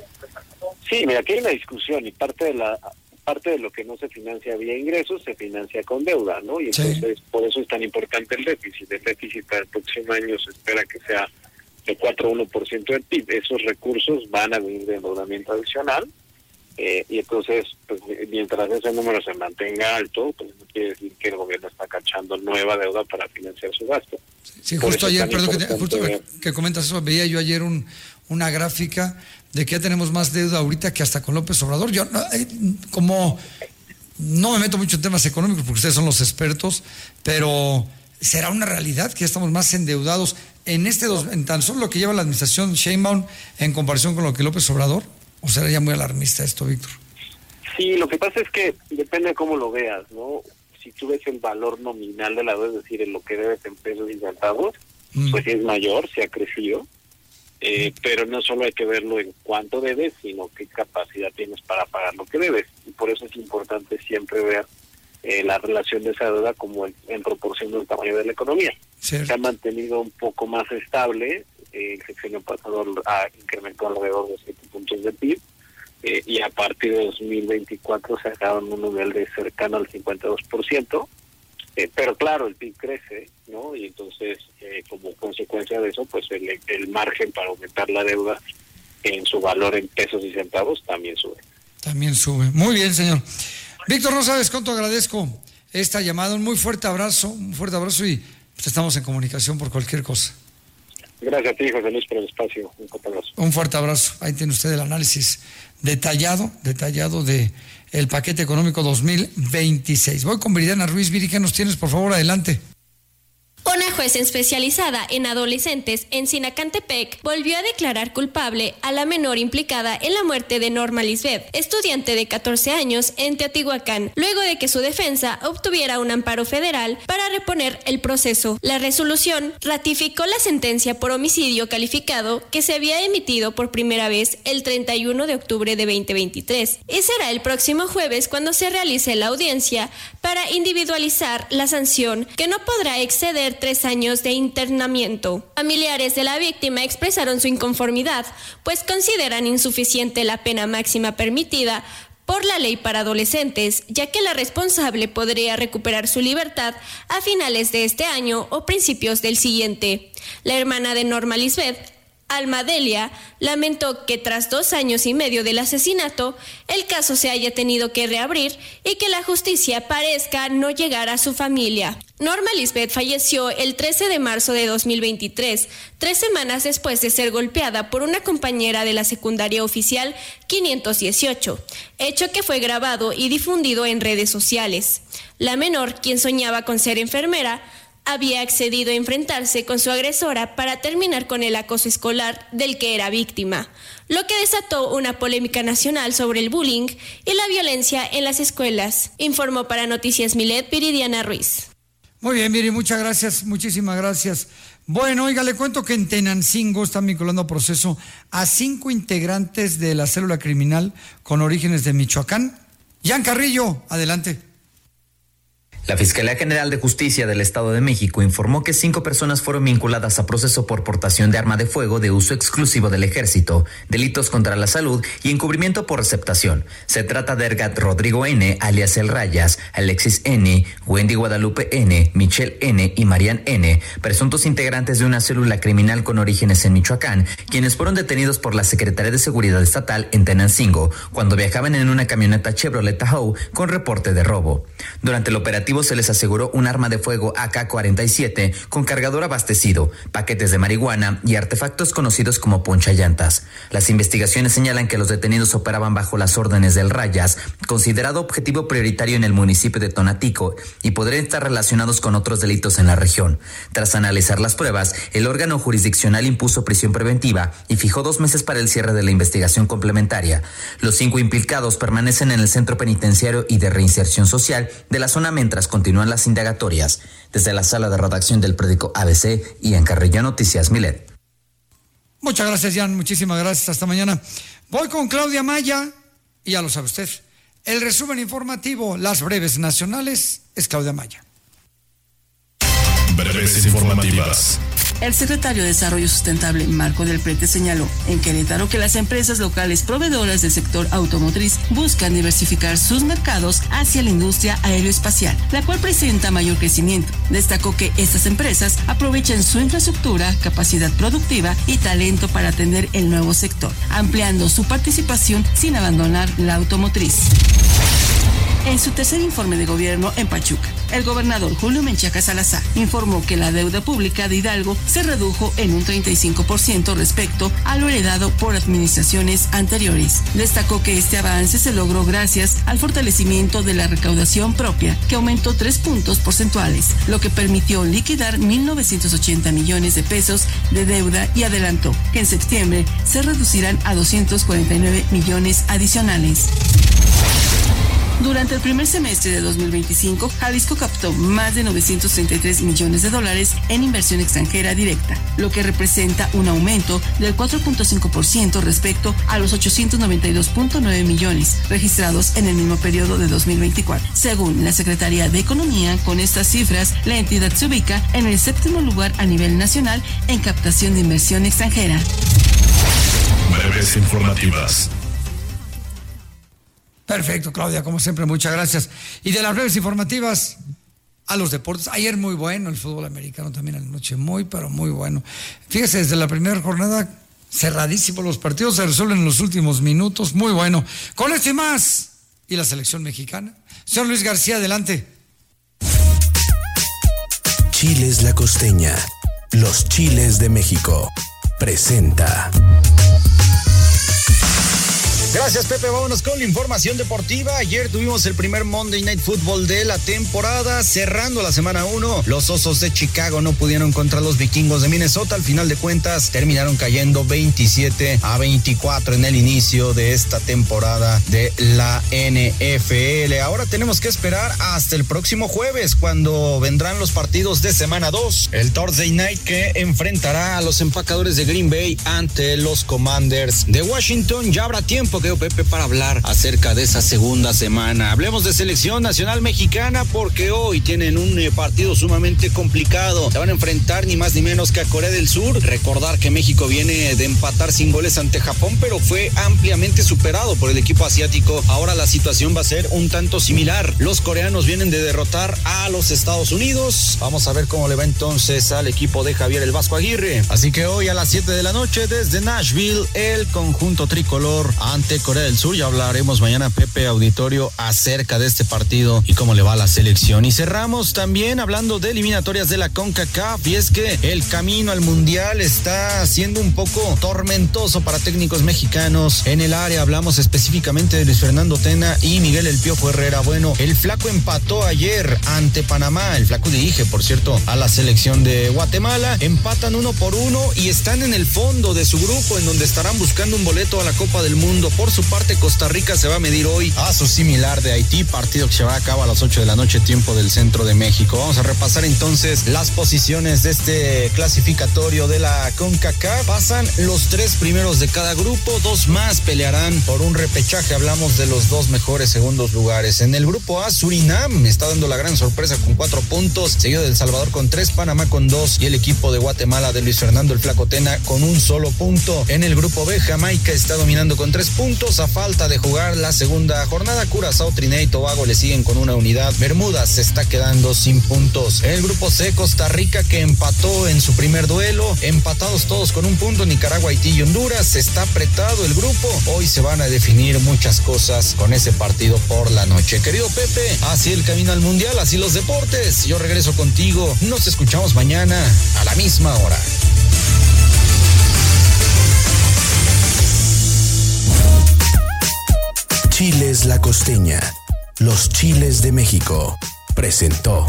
Sí, mira, aquí hay una discusión y parte de la parte de lo que no se financia vía ingresos se financia con deuda, ¿no? Y entonces sí. Por eso es tan importante el déficit. El déficit para el próximo año se espera que sea de cuatro coma uno por ciento del P I B. Esos recursos van a venir de endeudamiento adicional eh, y entonces, pues, mientras ese número se mantenga alto, pues no quiere decir que el gobierno está cachando nueva deuda para financiar su gasto. Sí, justo ayer, perdón, que, justo que, que comentas eso, veía yo ayer un, una gráfica de que ya tenemos más deuda ahorita que hasta con López Obrador. Yo, eh, como no me meto mucho en temas económicos porque ustedes son los expertos, pero ¿será una realidad que ya estamos más endeudados en este dos, en tan solo lo que lleva la administración Sheinbaum en comparación con lo que López Obrador? ¿O será ya muy alarmista esto, Víctor? Sí, lo que pasa es que depende de cómo lo veas, ¿no? Si tú ves el valor nominal de la deuda, es decir, en lo que debes en pesos y centavos, mm. pues es mayor, se ha crecido, eh, mm. pero no solo hay que verlo en cuánto debes, sino qué capacidad tienes para pagar lo que debes. Y por eso es importante siempre ver eh, la relación de esa deuda como en, en proporción del tamaño de la economía. Cierto. Se ha mantenido un poco más estable, eh, el sexenio pasado ha incrementado alrededor de siete puntos de P I B, eh, y a partir de dos mil veinticuatro se ha dejado en un nivel de cercano al cincuenta y dos por ciento, eh, pero claro, el P I B crece, ¿no? Y entonces, eh, como consecuencia de eso, pues el, el margen para aumentar la deuda en su valor en pesos y centavos también sube. También sube. Muy bien, señor. Víctor, no sabes cuánto agradezco esta llamada. Un muy fuerte abrazo, un fuerte abrazo y pues estamos en comunicación por cualquier cosa. Gracias a ti, José Luis, por el espacio. Un fuerte abrazo. Un fuerte abrazo. Ahí tiene usted el análisis detallado, detallado de el paquete económico dos mil veintiséis. Voy con Viridiana Ruiz. Viri, ¿qué nos tienes? Por favor, adelante. Una jueza especializada en adolescentes en Sinacantepec volvió a declarar culpable a la menor implicada en la muerte de Norma Lisbeth, estudiante de catorce años en Teotihuacán, luego de que su defensa obtuviera un amparo federal para reponer el proceso. La resolución ratificó la sentencia por homicidio calificado que se había emitido por primera vez el treinta y uno de octubre de veinte veintitrés. Y será el próximo jueves cuando se realice la audiencia para individualizar la sanción, que no podrá exceder tres años de internamiento. Familiares de la víctima expresaron su inconformidad, pues consideran insuficiente la pena máxima permitida por la ley para adolescentes, ya que la responsable podría recuperar su libertad a finales de este año o principios del siguiente. La hermana de Norma Lisbeth, Alma Delia, lamentó que tras dos años y medio del asesinato, el caso se haya tenido que reabrir y que la justicia parezca no llegar a su familia. Norma Lisbeth falleció el trece de marzo de dos mil veintitrés, tres semanas después de ser golpeada por una compañera de la secundaria oficial quinientos dieciocho, hecho que fue grabado y difundido en redes sociales. La menor, quien soñaba con ser enfermera, había accedido a enfrentarse con su agresora para terminar con el acoso escolar del que era víctima, lo que desató una polémica nacional sobre el bullying y la violencia en las escuelas, informó para Noticias Milet Viridiana Ruiz. Muy bien, Viri, muchas gracias, muchísimas gracias. Bueno, oiga, le cuento que en Tenancingo están vinculando a proceso a cinco integrantes de la célula criminal con orígenes de Michoacán. Jan Carrillo, adelante. La Fiscalía General de Justicia del Estado de México informó que cinco personas fueron vinculadas a proceso por portación de arma de fuego de uso exclusivo del Ejército, delitos contra la salud y encubrimiento por receptación. Se trata de Ergat Rodrigo N., alias El Rayas, Alexis N., Wendy Guadalupe N., Michelle N. y Marian N., presuntos integrantes de una célula criminal con orígenes en Michoacán, quienes fueron detenidos por la Secretaría de Seguridad Estatal en Tenancingo, cuando viajaban en una camioneta Chevrolet Tahoe con reporte de robo. Durante el operativo se les aseguró un arma de fuego A K cuarenta y siete con cargador abastecido, paquetes de marihuana y artefactos conocidos como ponchallantas. Las investigaciones señalan que los detenidos operaban bajo las órdenes del Rayas, considerado objetivo prioritario en el municipio de Tonatico, y podrían estar relacionados con otros delitos en la región. Tras analizar las pruebas, el órgano jurisdiccional impuso prisión preventiva y fijó dos meses para el cierre de la investigación complementaria. Los cinco implicados permanecen en el Centro Penitenciario y de Reinserción Social de la zona mientras continúan las indagatorias. Desde la sala de redacción del periódico A B C y en Carrillo Noticias, Milet. Muchas gracias, Jan. Muchísimas gracias. Hasta mañana. Voy con Claudia Maya y ya lo sabe usted. El resumen informativo, las breves nacionales, es Claudia Maya. Breves informativas. El secretario de Desarrollo Sustentable, Marco Del Prete, señaló en Querétaro que las empresas locales proveedoras del sector automotriz buscan diversificar sus mercados hacia la industria aeroespacial, la cual presenta mayor crecimiento. Destacó que estas empresas aprovechan su infraestructura, capacidad productiva y talento para atender el nuevo sector, ampliando su participación sin abandonar la automotriz. En su tercer informe de gobierno en Pachuca, el gobernador Julio Menchaca Salazar informó que la deuda pública de Hidalgo se redujo en un treinta y cinco por ciento respecto a lo heredado por administraciones anteriores. Destacó que este avance se logró gracias al fortalecimiento de la recaudación propia, que aumentó tres puntos porcentuales, lo que permitió liquidar mil novecientos ochenta millones de pesos de deuda, y adelantó que en septiembre se reducirán a doscientos cuarenta y nueve millones adicionales. Durante el primer semestre de dos mil veinticinco, Jalisco captó más de novecientos treinta y tres millones de dólares en inversión extranjera directa, lo que representa un aumento del cuatro punto cinco por ciento respecto a los ochocientos noventa y dos punto nueve millones registrados en el mismo periodo de dos mil veinticuatro. Según la Secretaría de Economía, con estas cifras, la entidad se ubica en el séptimo lugar a nivel nacional en captación de inversión extranjera. Breves informativas. Perfecto, Claudia, como siempre, muchas gracias. Y de las breves informativas a los deportes. Ayer muy bueno el fútbol americano también en la noche, muy, pero muy bueno. Fíjese, desde la primera jornada, cerradísimo, los partidos se resuelven en los últimos minutos, muy bueno. Con esto y más, y la selección mexicana. Señor Luis García, adelante. Chiles La Costeña, los chiles de México, presenta. Gracias, Pepe. Vámonos con la información deportiva. Ayer tuvimos el primer Monday Night Football de la temporada, cerrando la semana uno. Los Osos de Chicago no pudieron contra los Vikingos de Minnesota. Al final de cuentas, terminaron cayendo veintisiete a veinticuatro en el inicio de esta temporada de la N F L. Ahora tenemos que esperar hasta el próximo jueves, cuando vendrán los partidos de semana dos. El Thursday Night, que enfrentará a los empacadores de Green Bay ante los Commanders de Washington. Ya habrá tiempo, Pepe, para hablar acerca de esa segunda semana. Hablemos de selección nacional mexicana, porque hoy tienen un eh, partido sumamente complicado. Se van a enfrentar ni más ni menos que a Corea del Sur. Recordar que México viene de empatar sin goles ante Japón, pero fue ampliamente superado por el equipo asiático. Ahora la situación va a ser un tanto similar. Los coreanos vienen de derrotar a los Estados Unidos. Vamos a ver cómo le va entonces al equipo de Javier el Vasco Aguirre. Así que hoy a las siete de la noche desde Nashville, el conjunto tricolor ante Corea del Sur. Ya hablaremos mañana, Pepe, auditorio, acerca de este partido y cómo le va a la selección. Y cerramos también hablando de eliminatorias de la CONCACAF, y es que el camino al Mundial está siendo un poco tormentoso para técnicos mexicanos. En el área hablamos específicamente de Luis Fernando Tena y Miguel El Piojo Herrera. Bueno, el Flaco empató ayer ante Panamá. El Flaco dirige, por cierto, a la selección de Guatemala. Empatan uno por uno y están en el fondo de su grupo, en donde estarán buscando un boleto a la Copa del Mundo Por su parte, Costa Rica se va a medir hoy a su similar de Haití, partido que se va a cabo a las ocho de la noche, tiempo del centro de México. Vamos a repasar entonces las posiciones de este clasificatorio de la CONCACAF. Pasan los tres primeros de cada grupo, dos más pelearán por un repechaje. Hablamos de los dos mejores segundos lugares. En el grupo A, Surinam está dando la gran sorpresa con cuatro puntos, seguido de El Salvador con tres, Panamá con dos y el equipo de Guatemala de Luis Fernando el Flaco Tena con un solo punto. En el grupo B, Jamaica está dominando con tres puntos a falta de jugar la segunda jornada. Curazao, Trinidad y Tobago le siguen con una unidad. Bermudas se está quedando sin puntos. En el grupo C, Costa Rica, que empató en su primer duelo, empatados todos con un punto, Nicaragua, Haití y Honduras. Está apretado el grupo. Hoy se van a definir muchas cosas con ese partido por la noche. Querido Pepe, así el camino al mundial, así los deportes. Yo regreso contigo. Nos escuchamos mañana a la misma hora. Chiles La Costeña, los chiles de México, presentó.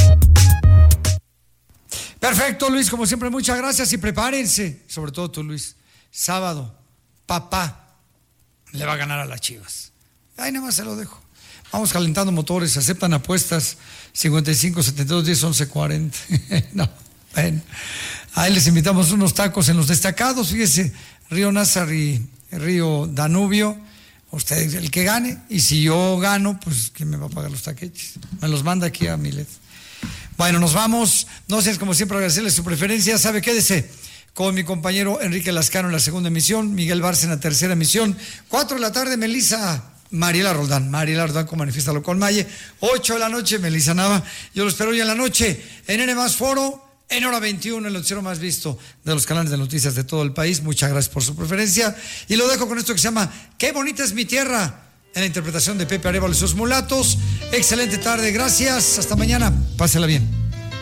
Perfecto, Luis, como siempre, muchas gracias y prepárense, sobre todo tú, Luis. Sábado, papá le va a ganar a las Chivas. Ahí nada más se lo dejo. Vamos calentando motores, se aceptan apuestas cincuenta y cinco, setenta y dos, diez, once, cuarenta. No, ven. Ahí les invitamos unos tacos en los destacados, fíjese, Río Nazar y Río Danubio. Usted el que gane, y si yo gano, pues ¿quién me va a pagar los taqueches? Me los manda aquí a Milet. Bueno, nos vamos. No sé, como siempre, agradecerle su preferencia. ¿Sabe? Quédese con mi compañero Enrique Lascano en la segunda emisión, Miguel Barça en la tercera emisión. Cuatro de la tarde, Melissa Mariela Roldán. Mariela Roldán con Manifiéstalo con Maye. Ocho de la noche, Melissa Nava. Yo lo espero hoy en la noche en N más Foro. En hora veintiuno, el noticiero más visto de los canales de noticias de todo el país. Muchas gracias por su preferencia. Y lo dejo con esto que se llama Qué bonita es mi tierra, en la interpretación de Pepe Arevalo y sus mulatos. Excelente tarde, gracias. Hasta mañana. Pásela bien.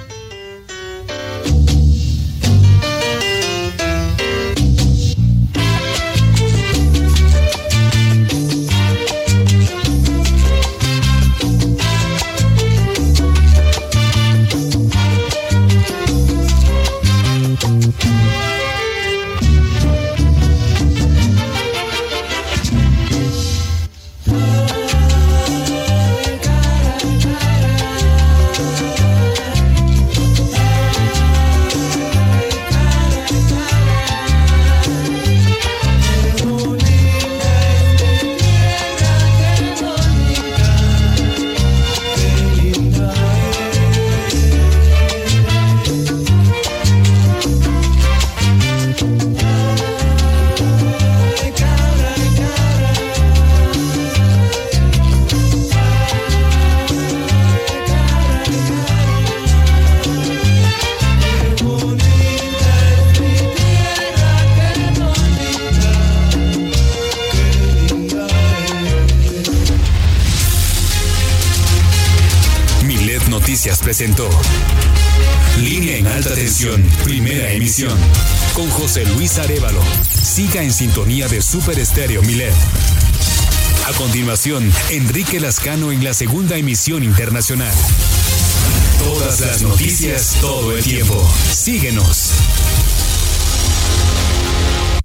Presentó Línea en Alta Tensión, primera emisión, con José Luis Arévalo. Siga en sintonía de Super Estéreo Milet. A continuación, Enrique Lascano en la segunda emisión internacional. Todas las noticias, todo el tiempo. Síguenos.